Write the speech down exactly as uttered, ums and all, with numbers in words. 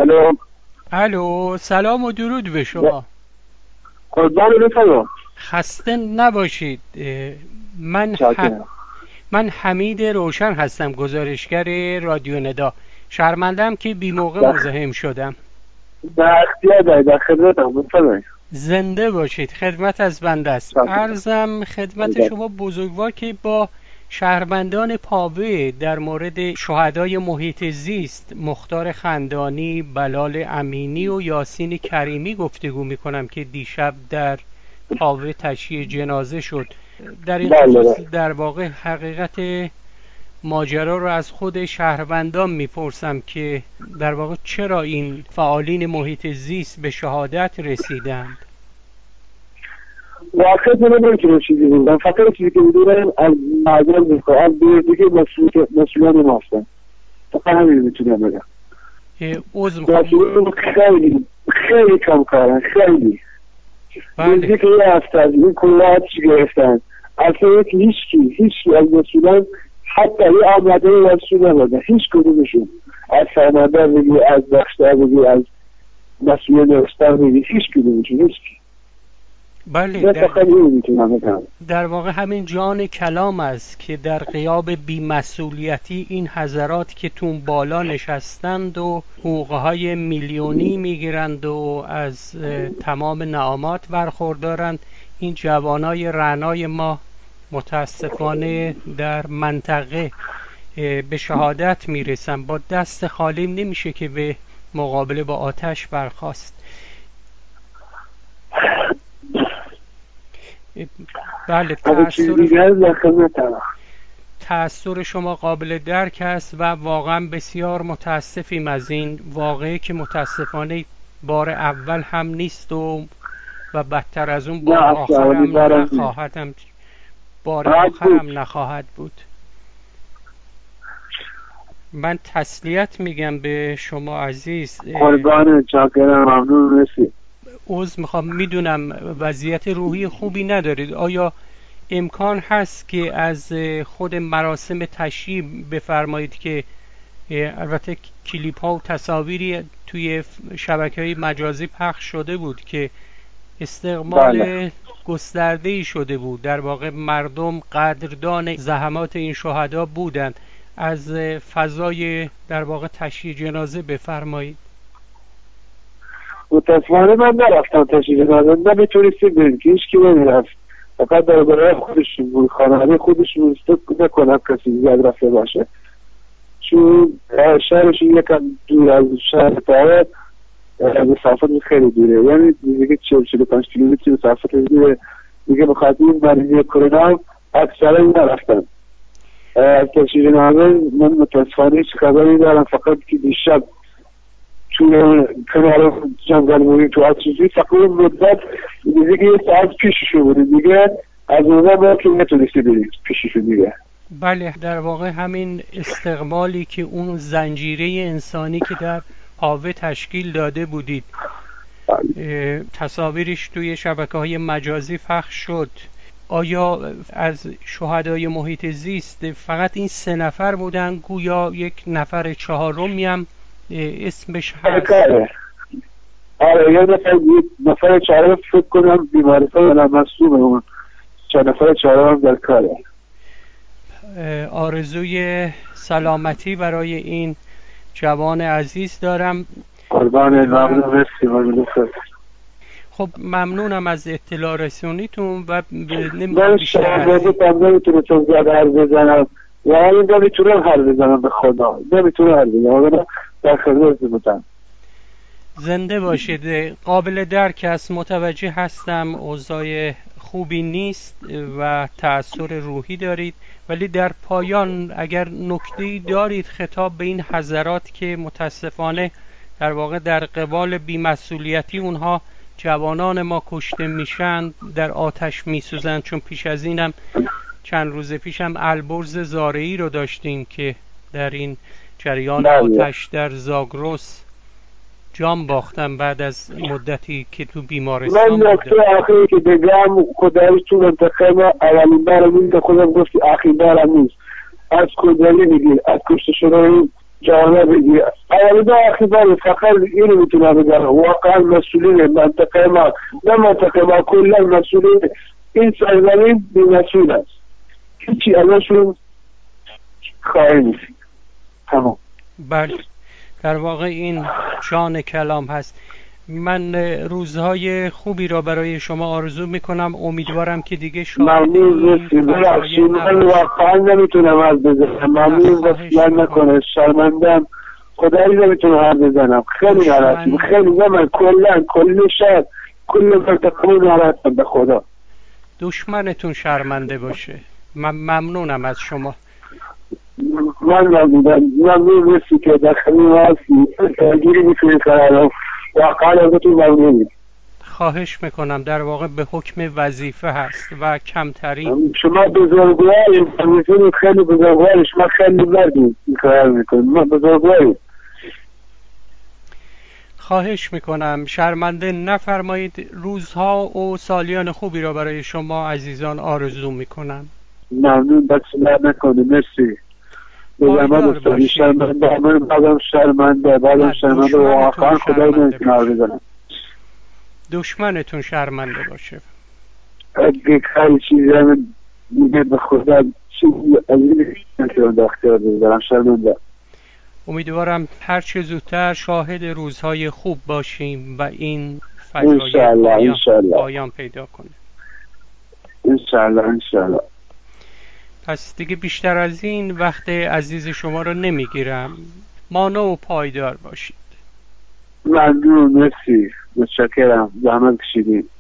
الو الو، سلام و درود به شما. قربان بفرما. خسته نباشید. من ح... من حمید روشن هستم، گزارشگر رادیو ندا. شرمندم که بی موقع مزاحم شدم. در اختیار دارید، در خدمتم، بفرمایید. زنده باشید، خدمت از بنده است. عرضم خدمت شما بزرگوار که با شهروندان پاوه در مورد شهدای محیط زیست مختار خندانی، بلال امینی و یاسین کریمی گفتگو میکنم که دیشب در پاوه تشییع جنازه شد. در این خصوص در واقع حقیقت ماجرا رو از خود شهروندان میپرسم که در واقع چرا این فعالین محیط زیست به شهادت رسیدند. واقعا من نمیتونم چیزی بگم، فقط چیزی که میدونم از معذرت میخوام از دیگه مسئولان ما هستن، فقط همین میتونم بگم. عذر میخوام. خیلی خیلی کم کارن، خیلی دیگه که یه هفته از این کلات چی گرفتن، اصلا هیچ کی هیچ کی از مسئولان حتی یه آمده مسئول نبودن، هیچ کدومشون، از فرماندار بگی، از بخشدار بگی، از مسئول نوستان بگی، هیچ کدومشون، هیچ کی. بله، در, در واقع همین جان کلام است که در غیاب بی‌مسئولیتی این حضرات که تون بالا نشستند و حقوقهای میلیونی میگیرند و از تمام نعمات برخوردارند، این جوانای رعنای ما متاسفانه در منطقه به شهادت میرسن. با دست خالی نمیشه که به مقابله با آتش برخاست. بله، تأثیر تأثیر شما قابل درک است و واقعا بسیار متاسفیم از این واقعی که متاسفانه بار اول هم نیست و و بدتر از اون بار آخر هم نخواهد هم بار آخر هم نخواهد بود. من تسلیت میگم به شما عزیز. قربان چاکرم، ممنون، مرسی. عذر میخوام، میدونم وضعیت روحی خوبی ندارید. آیا امکان هست که از خود مراسم تشییع بفرمایید که البته کلیپ ها و تصاویری توی شبکه‌های مجازی پخش شده بود که استقبال بله. گسترده‌ای شده بود، در واقع مردم قدردان زحمات این شهدا بودند، از فضای در واقع تشییع جنازه بفرمایید. متاسفانه من نرفتم تشییع جنازه، نمیتونستی بریم که هیچ کی نمیرفت، فقط در برای خودشون بود، خانواده خودشون استفاده نکنم کسی زیاد رفته باشه، چون شهرشون یکم دور از شهر پاوه، مسافت خیلی دوره، یعنی دیگه چهل چهل و پنج کیلومتر مسافت دوره دیگه. بخاطر این مریضی کرونا اکثرا نرفتم تشییع جنازه. من متاسفانه هیچ خبری دارم، فقط که دیشب توی کنار جنگل بودیم تو آتیزی، فقط مدت دیگه یه ساعت پیششو بودیم دیگه، از اونها با که نتونستی بریم پیششو دیگه. بله، در واقع همین استقبالی که اون زنجیره انسانی که در پاوه تشکیل داده بودید، تصاویرش توی شبکه‌های مجازی پخش شد. آیا از شهدای محیط زیست فقط این سه نفر بودن؟ گویا یک نفر چهارمی هم اسمش هست. آره، یه نفر نفر چهارم فکر کنم بیمارستان یا مصدوم، اون چهار نفر چهارم در کاره. آرزوی سلامتی برای این جوان عزیز دارم. قربان، ممنون، مرسی، ممنون. خب ممنونم از اطلاع رسونیتون و نمیخوام بیشتر از این نمیتونم چون زیاد حرف بزنم، یعنی نمیتونم حرف بزنم، به خدا نمیتونم حرف بزنم، در خدمت بودم. زنده باشید. قابل درک است، متوجه هستم اوضاع خوبی نیست و تأثیر روحی دارید، ولی در پایان اگر نکته‌ای دارید خطاب به این حضرات که متاسفانه در واقع در قبال بی‌مسئولیتی اونها جوانان ما کشته میشن، در آتش میسوزن. چون پیش از اینم چند روز پیشم البرز زارعی رو داشتیم که در این جریان آتش در زاگرس جان باختم بعد از مدتی که تو بیمارستان بودم. من نکته آخری که بگم، خدایی تو منطقه ما اولین بارم این که خودم گفتی آخرین بارم نیست، از کودلی بگیر، از کشته شدن جوانه بگیر، والده اخباری فقط اینو میتونم بگم واقعا مسئولین منطقه ما نه منطقه ما کلا مسئولین این سرزمین بی‌مسئول است هیچی ازشون خواهی نیست تمام. بله در واقع این جان کلام هست. من روزهای خوبی را برای شما آرزو میکنم. امیدوارم که دیگه شاهد این فجایع من واقعا نمیتونم حرف بزنم. ممنون بسیار نکنه شرمندم خدایی نمیتونم حرف بزنم. خیلی ناراحتم خیلی من کلا کل شهر کل منطقه ناراحتم به خدا. دشمنتون شرمنده باشه. من ممنونم از شما. من ممنونم. ممنون نیستی که داخلی ما هستی تغییری میتونی کنم. واقعا ازتون ممنونم. خواهش میکنم. در واقع به حکم وظیفه هست و کمترین. شما بزرگوارید میتونید خیلی بزرگوارید. شما خیلی مردید این کار میکنید. ما بزرگوارید. خواهش میکنم شرمنده نفرمایید. روزها و سالیان خوبی را برای شما عزیزان آرزو میکنم. ممنون بسیار نکنید. مرسی. پایدار باشید. شرمنده من بعدم شرمنده بعدم شرمنده واقعا خدای نمیتونه بزنم. دشمنتون شرمنده باشه. اگه خیلی چیزی همه میگه به خدا چیزی از این نمیتونم دختر بزنم شرمنده. امیدوارم هر چه زودتر شاهد روزهای خوب باشیم و این فجایع پایان, پایان پیدا کنه. انشالله انشالله. پس دیگه بیشتر از این وقت عزیز شما رو نمیگیرم. مانا و پایدار باشید. ممنون. مرسی. متشکرم. زحمت کشیدین.